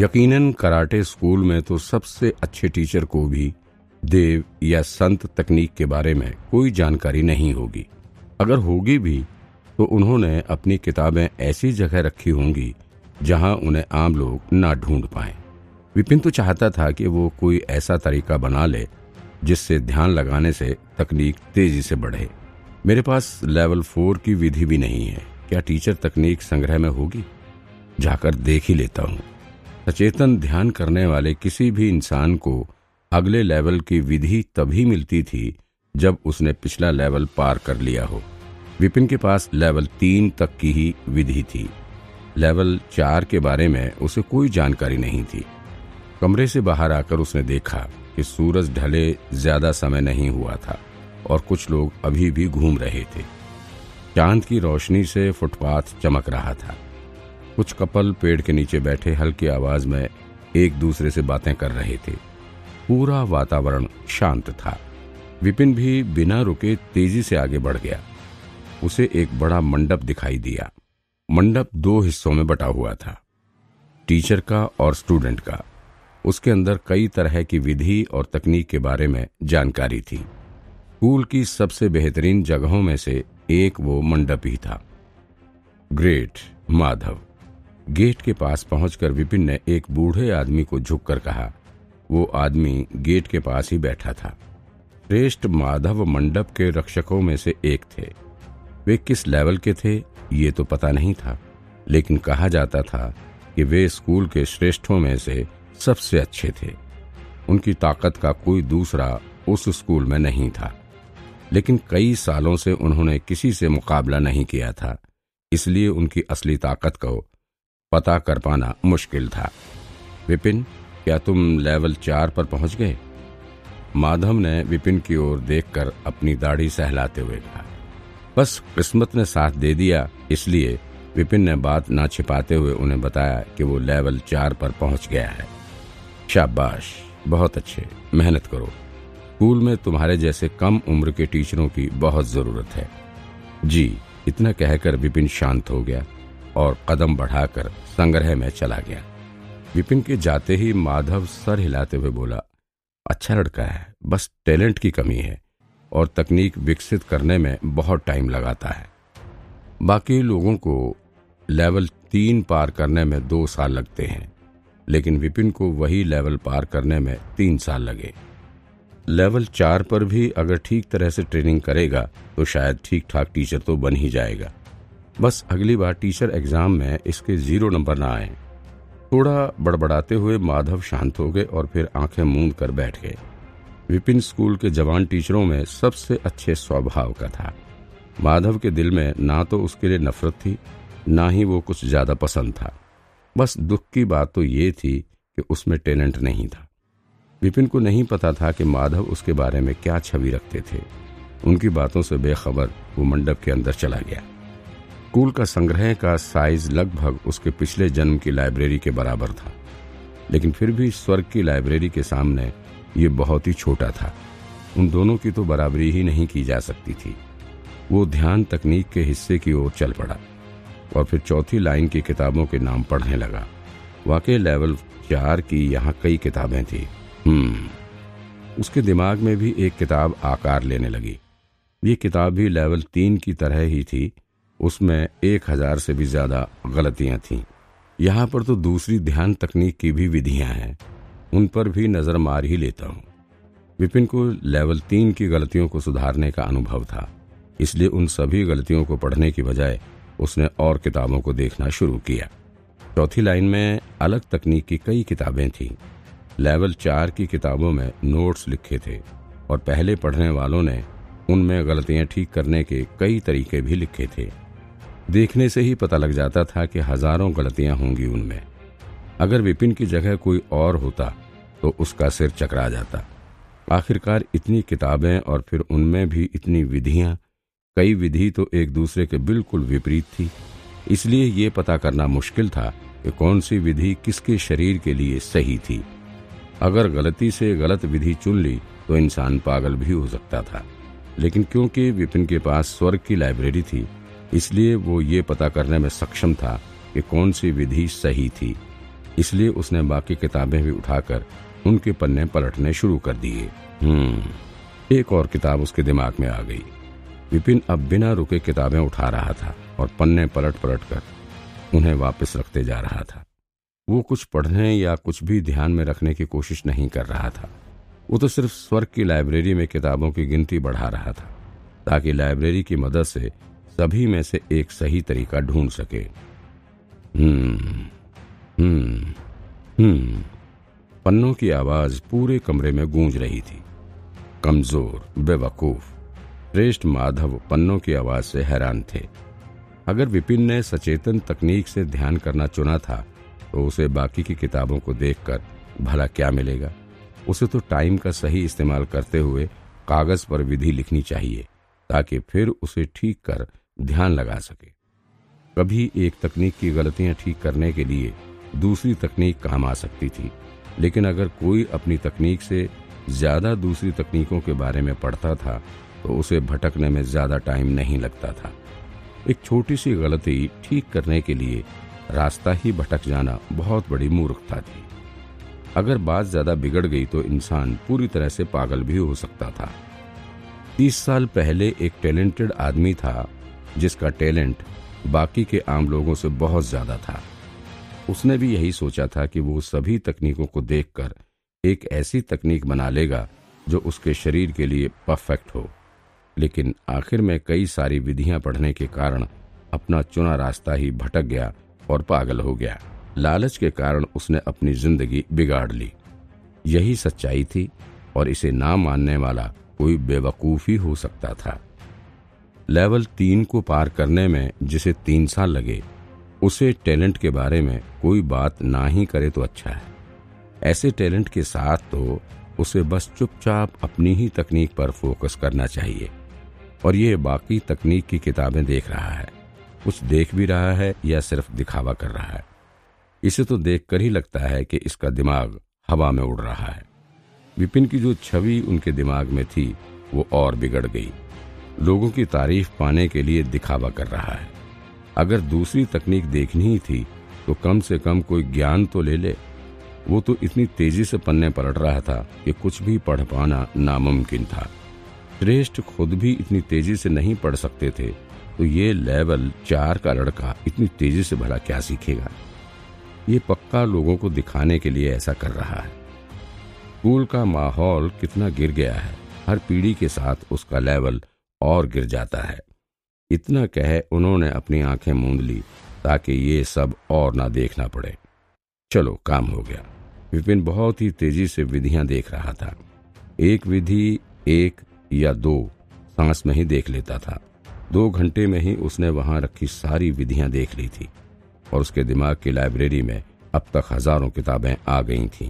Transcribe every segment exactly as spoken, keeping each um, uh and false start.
यकीनन karate school में तो सबसे अच्छे टीचर को भी देव या संत तकनीक के बारे में कोई जानकारी नहीं होगी। अगर होगी भी तो उन्होंने अपनी किताबें ऐसी जगह रखी होंगी जहां उन्हें आम लोग ना ढूंढ पाएं। विपिन तो चाहता था कि वो कोई ऐसा तरीका बना ले जिससे ध्यान लगाने से तकनीक तेजी से बढ़े। मेरे पास लेवल फोर की विधि भी नहीं है, क्या टीचर तकनीक संग्रह में होगी? जाकर देख ही लेता हूँ। सचेतन ध्यान करने वाले किसी भी इंसान को अगले लेवल की विधि तभी मिलती थी जब उसने पिछला लेवल पार कर लिया हो। विपिन के पास लेवल तीन तक की ही विधि थी। लेवल चार के बारे में उसे कोई जानकारी नहीं थी। कमरे से बाहर आकर उसने देखा कि सूरज ढले ज्यादा समय नहीं हुआ था और कुछ लोग अभी भी घूम रहे थे। चांद की रोशनी से फुटपाथ चमक रहा था। कुछ कपल पेड़ के नीचे बैठे हल्की आवाज में एक दूसरे से बातें कर रहे थे। पूरा वातावरण शांत था। विपिन भी बिना रुके तेजी से आगे बढ़ गया। उसे एक बड़ा मंडप दिखाई दिया। मंडप दो हिस्सों में बटा हुआ था, टीचर का और स्टूडेंट का। उसके अंदर कई तरह की विधि और तकनीक के बारे में जानकारी थी। स्कूल की सबसे बेहतरीन जगहों में से एक वो मंडप ही था। ग्रेट माधव। गेट के पास पहुंचकर विपिन ने एक बूढ़े आदमी को झुककर कहा। वो आदमी गेट के पास ही बैठा था। श्रेष्ठ माधव मंडप के रक्षकों में से एक थे। वे किस लेवल के थे ये तो पता नहीं था, लेकिन कहा जाता था कि वे स्कूल के श्रेष्ठों में से सबसे अच्छे थे। उनकी ताकत का कोई दूसरा उस स्कूल में नहीं था, लेकिन कई सालों से उन्होंने किसी से मुकाबला नहीं किया था, इसलिए उनकी असली ताकत को पता कर पाना मुश्किल था। विपिन, क्या तुम लेवल चार पर पहुंच गए? माधव ने विपिन की ओर देखकर अपनी दाढ़ी सहलाते हुए कहा। बस किस्मत ने साथ दे दिया, इसलिए विपिन ने बात ना छिपाते हुए उन्हें बताया कि वो लेवल चार पर पहुंच गया है। शाबाश, बहुत अच्छे, मेहनत करो। स्कूल में तुम्हारे जैसे कम उम्र के टीचरों की बहुत जरूरत है। जी, इतना कहकर विपिन शांत हो गया और कदम बढ़ाकर संग्रह में चला गया। विपिन के जाते ही माधव सर हिलाते हुए बोला, अच्छा लड़का है, बस टैलेंट की कमी है और तकनीक विकसित करने में बहुत टाइम लगाता है। बाकी लोगों को लेवल तीन पार करने में दो साल लगते हैं, लेकिन विपिन को वही लेवल पार करने में तीन साल लगे। लेवल चार पर भी अगर ठीक तरह से ट्रेनिंग करेगा तो शायद ठीक ठाक टीचर तो बन ही जाएगा। बस अगली बार टीचर एग्जाम में इसके जीरो नंबर ना आए। थोड़ा बड़बड़ाते हुए माधव शांत हो गए और फिर आंखें मूंद कर बैठ गए। विपिन स्कूल के जवान टीचरों में सबसे अच्छे स्वभाव का था। माधव के दिल में ना तो उसके लिए नफरत थी, ना ही वो कुछ ज्यादा पसंद था। बस दुख की बात तो ये थी कि उसमें टैलेंट नहीं था। विपिन को नहीं पता था कि माधव उसके बारे में क्या छवि रखते थे। उनकी बातों से बेखबर वो मंडप के अंदर चला गया। स्कूल का संग्रह का साइज लगभग उसके पिछले जन्म की लाइब्रेरी के बराबर था, लेकिन फिर भी स्वर्ग की लाइब्रेरी के सामने ये बहुत ही छोटा था। उन दोनों की तो बराबरी ही नहीं की जा सकती थी। वो ध्यान तकनीक के हिस्से की ओर चल पड़ा और फिर चौथी लाइन की किताबों के नाम पढ़ने लगा। वाकई लेवल चार की यहाँ कई किताबें थी। हम्म उसके दिमाग में भी एक किताब आकार लेने लगी। ये किताब भी लेवल तीन की तरह ही थी। उसमें एक हजार से भी ज्यादा गलतियां थीं। यहाँ पर तो दूसरी ध्यान तकनीक की भी विधियां हैं, उन पर भी नजर मार ही लेता हूँ। विपिन को लेवल तीन की गलतियों को सुधारने का अनुभव था, इसलिए उन सभी गलतियों को पढ़ने की बजाय उसने और किताबों को देखना शुरू किया। चौथी लाइन में अलग तकनीक की कई किताबें थीं। लेवल चार की किताबों में नोट्स लिखे थे और पहले पढ़ने वालों ने उनमें गलतियां ठीक करने के कई तरीके भी लिखे थे। देखने से ही पता लग जाता था कि हजारों गलतियां होंगी उनमें। अगर विपिन की जगह कोई और होता तो उसका सिर चकरा जाता। आखिरकार इतनी किताबें और फिर उनमें भी इतनी विधियां, कई विधि तो एक दूसरे के बिल्कुल विपरीत थी, इसलिए ये पता करना मुश्किल था कि कौन सी विधि किसके शरीर के लिए सही थी। अगर गलती से गलत विधि चुन ली तो इंसान पागल भी हो सकता था, लेकिन क्योंकि विपिन के पास स्वर्ग की लाइब्रेरी थी, इसलिए वो ये पता करने में सक्षम था कि कौन सी विधि सही थी। इसलिए उसने बाकी किताबें भी उठाकर उनके पन्ने पलटने शुरू कर दिए। हम्म एक और किताब उसके दिमाग में आ गई। विपिन अब बिना रुके किताबें उठा रहा था और पन्ने पलट पलट कर उन्हें वापस रखते जा रहा था। वो कुछ पढ़ने या कुछ भी ध्यान में रखने की कोशिश नहीं कर रहा था। वो तो सिर्फ स्वर्ग की लाइब्रेरी में किताबों की गिनती बढ़ा रहा था, ताकि लाइब्रेरी की मदद से सभी में से एक सही तरीका ढूंढ सके। हम्म हम्म हम्म पन्नों की आवाज पूरे कमरे में गूंज रही थी। कमजोर, बेवकूफ, श्रेष्ठ माधव पन्नों की आवाज से हैरान थे। अगर विपिन ने सचेतन तकनीक से ध्यान करना चुना था तो उसे बाकी की किताबों को देखकर भला क्या मिलेगा। उसे तो टाइम का सही इस्तेमाल करते हुए कागज पर विधि लिखनी चाहिए, ताकि फिर उसे ठीक कर ध्यान लगा सके। कभी एक तकनीक की गलतियां ठीक करने के लिए दूसरी तकनीक काम आ सकती थी, लेकिन अगर कोई अपनी तकनीक से ज्यादा दूसरी तकनीकों के बारे में पढ़ता था तो उसे भटकने में ज्यादा टाइम नहीं लगता था। एक छोटी सी गलती ठीक करने के लिए रास्ता ही भटक जाना बहुत बड़ी मूर्खता थी। अगर बात ज्यादा बिगड़ गई तो इंसान पूरी तरह से पागल भी हो सकता था। तीस साल पहले एक टैलेंटेड आदमी था जिसका टैलेंट बाकी के आम लोगों से बहुत ज्यादा था। उसने भी यही सोचा था कि वो सभी तकनीकों को देखकर एक ऐसी तकनीक बना लेगा जो उसके शरीर के लिए परफेक्ट हो, लेकिन आखिर में कई सारी विधियां पढ़ने के कारण अपना चुना रास्ता ही भटक गया और पागल हो गया। लालच के कारण उसने अपनी जिंदगी बिगाड़ ली। यही सच्चाई थी और इसे ना मानने वाला कोई बेवकूफ ही हो सकता था। लेवल तीन को पार करने में जिसे तीन साल लगे, उसे टैलेंट के बारे में कोई बात ना ही करे तो अच्छा है। ऐसे टैलेंट के साथ तो उसे बस चुपचाप अपनी ही तकनीक पर फोकस करना चाहिए। और ये बाकी तकनीक की किताबें देख रहा है, कुछ देख भी रहा है या सिर्फ दिखावा कर रहा है। इसे तो देखकर ही लगता है कि इसका दिमाग हवा में उड़ रहा है। विपिन की जो छवि उनके दिमाग में थी वो और बिगड़ गई। लोगों की तारीफ पाने के लिए दिखावा कर रहा है। अगर दूसरी तकनीक देखनी ही थी तो कम से कम कोई ज्ञान तो ले ले। वो तो इतनी तेजी से पन्ने पलट रहा था कि कुछ भी पढ़ पाना नामुमकिन था। श्रेष्ठ खुद भी इतनी तेजी से नहीं पढ़ सकते थे, तो ये लेवल चार का लड़का इतनी तेजी से भला क्या सीखेगा। ये पक्का लोगों को दिखाने के लिए ऐसा कर रहा है। स्कूल का माहौल कितना गिर गया है, हर पीढ़ी के साथ उसका लेवल और गिर जाता है। इतना कह उन्होंने अपनी आंखें मूंद ली ताकि ये सब और ना देखना पड़े। चलो काम हो गया। विपिन बहुत ही तेजी से विधियां देख रहा था। एक विधि एक या दो सांस में ही देख लेता था। दो घंटे में ही उसने वहां रखी सारी विधियां देख ली थी और उसके दिमाग की लाइब्रेरी में अब तक हजारों किताबें आ गई थीं।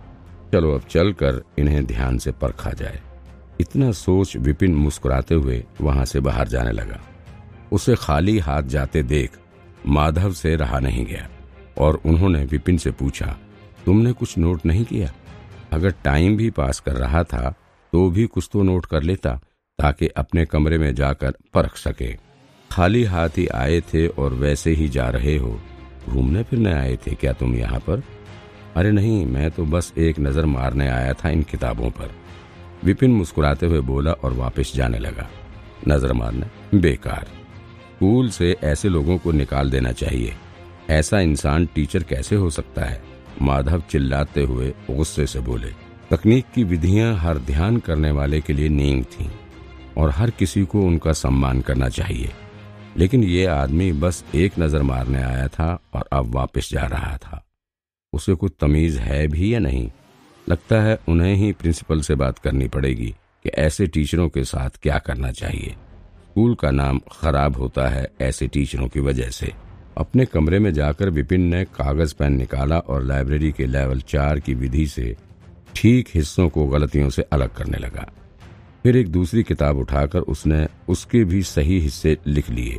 चलो अब चलकर इन्हें ध्यान से परखा जाए। इतना सोच विपिन मुस्कुराते हुए वहां से बाहर जाने लगा। उसे खाली हाथ जाते देख माधव से रहा नहीं गया और उन्होंने विपिन से पूछा, तुमने कुछ नोट नहीं किया? अगर टाइम भी पास कर रहा था तो भी कुछ तो नोट कर लेता, ताकि अपने कमरे में जाकर परख सके। खाली हाथ ही आए थे और वैसे ही जा रहे हो। घूमने फिरने आए थे क्या तुम यहाँ पर? अरे नहीं, मैं तो बस एक नजर मारने आया था इन किताबों पर। विपिन मुस्कुराते हुए बोला और वापस जाने लगा। नजर मारना बेकार। स्कूल से ऐसे लोगों को निकाल देना चाहिए। ऐसा इंसान टीचर कैसे हो सकता है? माधव चिल्लाते हुए गुस्से से बोले। तकनीक की विधियां हर ध्यान करने वाले के लिए नींव थीं और हर किसी को उनका सम्मान करना चाहिए, लेकिन ये आदमी बस एक नजर मारने आया था और अब वापस जा रहा था। उसे कुछ तमीज है भी या नहीं? लगता है उन्हें ही प्रिंसिपल से बात करनी पड़ेगी कि ऐसे टीचरों के साथ क्या करना चाहिए। स्कूल का नाम खराब होता है ऐसे टीचरों की वजह से। अपने कमरे में जाकर विपिन ने कागज पेन निकाला और लाइब्रेरी के लेवल चार की विधि से ठीक हिस्सों को गलतियों से अलग करने लगा। फिर एक दूसरी किताब उठाकर उसने उसके भी सही हिस्से लिख लिए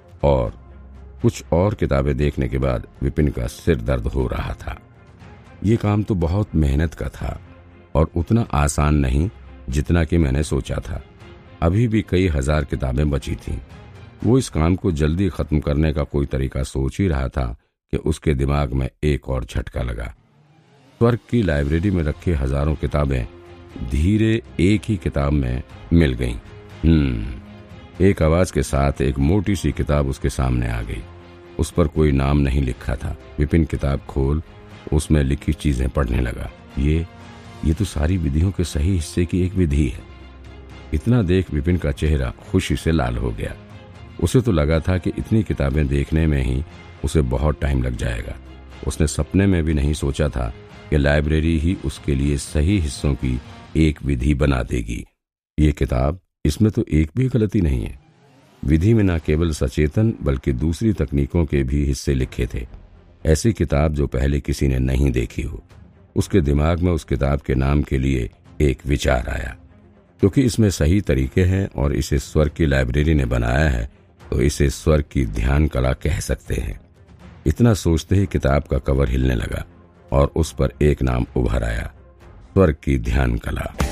और कुछ और किताबें देखने के बाद विपिन का सिर दर्द हो रहा था। ये काम तो बहुत मेहनत का था और उतना आसान नहीं जितना कि मैंने सोचा था। अभी भी कई हजार किताबें बची थीं। वो इस काम को जल्दी खत्म करने का कोई तरीका सोच ही रहा था कि उसके दिमाग में एक और झटका लगा। स्वर्ग की लाइब्रेरी में रखे हजारों किताबें धीरे एक ही किताब में मिल गईं। हम्म एक आवाज के साथ एक मोटी सी किताब उसके सामने आ गई। उस पर कोई नाम नहीं लिखा था। विपिन किताब खोल उसमें लिखी चीजें पढ़ने लगा। ये ये तो सारी विधियों के सही हिस्से की एक विधि है। इतना देख विपिन का चेहरा खुशी से लाल हो गया। उसे तो लगा था कि इतनी किताबें देखने में ही उसे बहुत टाइम लग जाएगा। उसने सपने में भी नहीं सोचा था कि लाइब्रेरी ही उसके लिए सही हिस्सों की एक विधि बना देगी। ये किताब, इसमें तो एक भी गलती नहीं है। विधि में न केवल सचेतन बल्कि दूसरी तकनीकों के भी हिस्से लिखे थे। ऐसी किताब जो पहले किसी ने नहीं देखी हो। उसके दिमाग में उस किताब के नाम के लिए एक विचार आया। क्योंकि इसमें सही तरीके हैं और इसे स्वर्ग की लाइब्रेरी ने बनाया है, तो इसे स्वर्ग की ध्यान कला कह सकते हैं। इतना सोचते ही किताब का कवर हिलने लगा और उस पर एक नाम उभर आया, स्वर्ग की ध्यान कला।